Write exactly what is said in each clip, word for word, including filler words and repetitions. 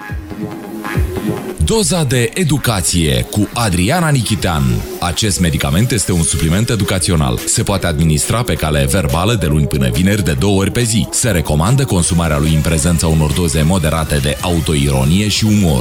Doza de educație cu Adriana Nichitean. Acest medicament este un supliment educațional. Se poate administra pe cale verbală de luni până vineri de două ori pe zi. Se recomandă consumarea lui în prezența unor doze moderate de autoironie și umor.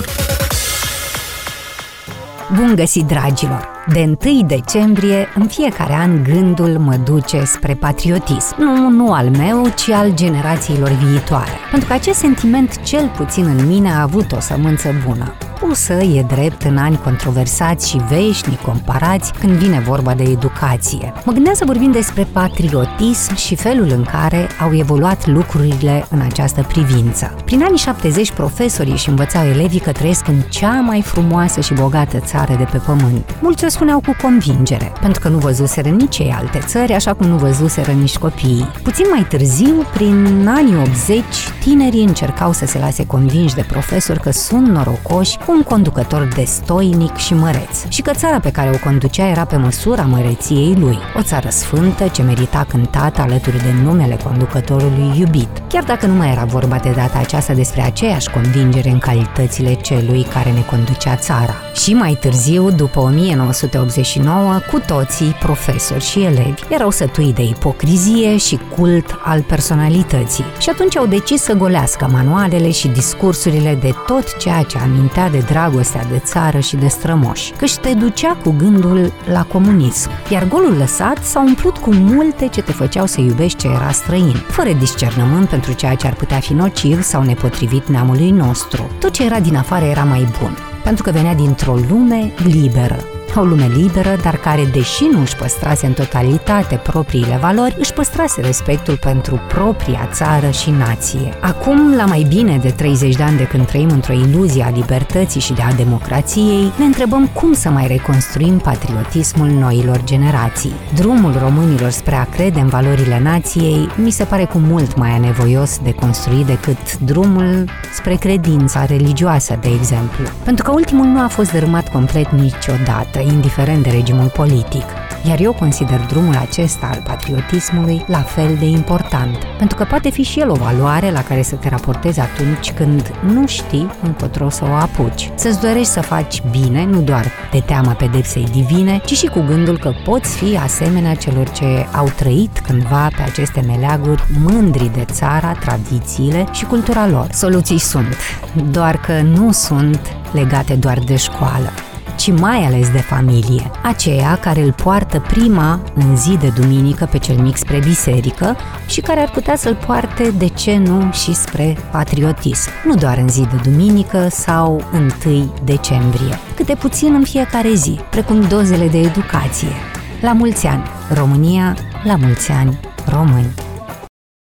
Bun găsit, dragilor! De întâi decembrie, în fiecare an, gândul mă duce spre patriotism. Nu, nu al meu, ci al generațiilor viitoare. Pentru că acest sentiment, cel puțin în mine, a avut o sămânță bună. Pusă, e drept, în ani controversați și veșnic comparați când vine vorba de educație. Mă gândeam să vorbim despre patriotism și felul în care au evoluat lucrurile în această privință. Prin anii șaptezeci, profesorii și învățau elevii că trăiesc în cea mai frumoasă și bogată țară de pe pământ. Mulți o spuneau cu convingere, pentru că nu văzuseră nici ei alte țări, așa cum nu văzuseră nici copiii. Puțin mai târziu, prin anii optzeci, tinerii încercau să se lase convinși de profesori că sunt norocoși cu un conducător destoinic și măreț și că țara pe care o conducea era pe măsura măreției lui, o țară sfântă ce merita cântată alături de numele conducătorului iubit, chiar dacă nu mai era vorba de data aceasta despre aceeași convingere în calitățile celui care ne conducea țara. Și mai târziu, după o mie nouă sute optzeci și nouă, cu toții, profesori și elevi, erau sătui de ipocrizie și cult al personalității și atunci au decis să golească manualele și discursurile de tot ceea ce amintea de dragostea de țară și de strămoși, căci te ducea cu gândul la comunism, iar golul lăsat s-a umplut cu multe ce te făceau să iubești ce era străin, fără discernământ pentru ceea ce ar putea fi nociv sau nepotrivit neamului nostru. Tot ce era din afară era mai bun, pentru că venea dintr-o lume liberă. O lume liberă, dar care, deși nu își păstrase în totalitate propriile valori, își păstrase respectul pentru propria țară și nație. Acum, la mai bine de treizeci de ani de când trăim într-o iluzie a libertății și de a democrației, ne întrebăm cum să mai reconstruim patriotismul noilor generații. Drumul românilor spre a crede în valorile nației mi se pare cu mult mai anevoios de construit decât drumul spre credința religioasă, de exemplu. Pentru că ultimul nu a fost dărâmat complet niciodată, indiferent de regimul politic. Iar eu consider drumul acesta al patriotismului la fel de important, pentru că poate fi și el o valoare la care să te raportezi atunci când nu știi încotro să o apuci. Să-ți dorești să faci bine, nu doar de teama pedepsei divine, ci și cu gândul că poți fi asemenea celor ce au trăit cândva pe aceste meleaguri, mândri de țara, tradițiile și cultura lor. Soluții sunt, doar că nu sunt legate doar de școală, ci mai ales de familie, aceea care îl poartă prima în zi de duminică pe cel mic spre biserică și care ar putea să-l poarte, de ce nu, și spre patriotism, nu doar în zi de duminică sau întâi decembrie, câte puțin în fiecare zi, precum dozele de educație. La mulți ani, România, la mulți ani, români!